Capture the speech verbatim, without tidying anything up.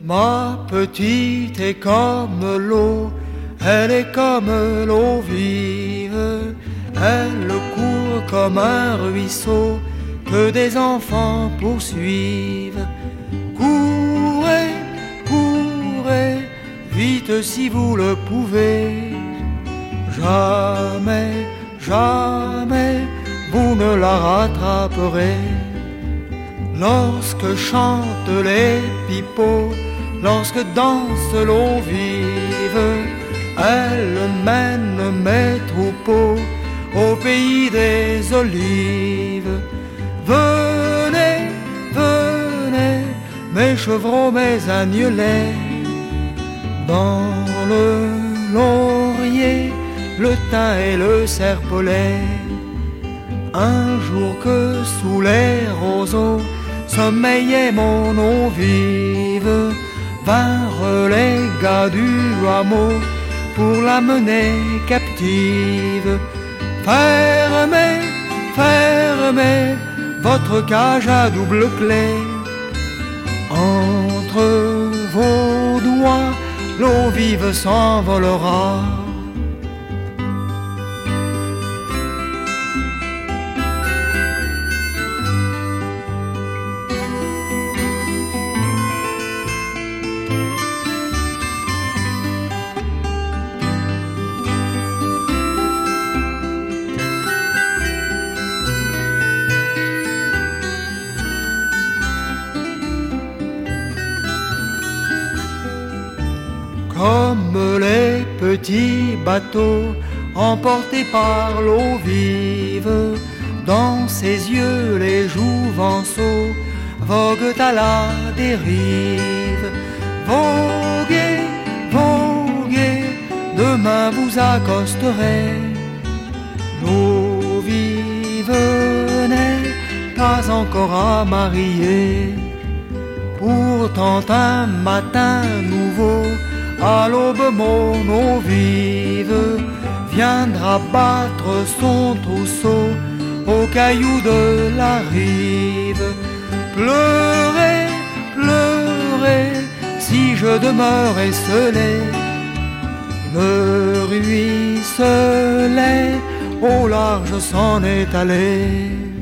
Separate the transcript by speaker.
Speaker 1: Ma petite est comme l'eau, elle est comme l'eau vive, elle court comme un ruisseau que des enfants poursuivent. Courez, courez, vite si vous le pouvez. Jamais, jamais, vous ne la rattraperez. Lorsque chantent les pipeaux, lorsque danse l'eau vive, elle mène mes troupeaux au pays des olives. Venez, venez, mes chevreaux, mes agnelets, dans le laurier, le thym et le serpolet. Un jour que sous les roseaux sommeillait mon eau vive, vinrent les gars du hameau pour la mener captive. Fermez, fermez votre cage à double clé. Entre vos doigts, l'eau vive s'envolera. Comme les petits bateaux emportés par l'eau vive, dans ses yeux les jouvenceaux voguent à la dérive. Voguez, voguez, demain vous accosterez. L'eau vive n'est pas encore à marier. Pourtant un matin nouveau, à l'aube mon eau vive viendra battre son trousseau aux cailloux de la rive. Pleurez, pleurez, si je demeure esselé. Le ruisselet au large s'en est allé.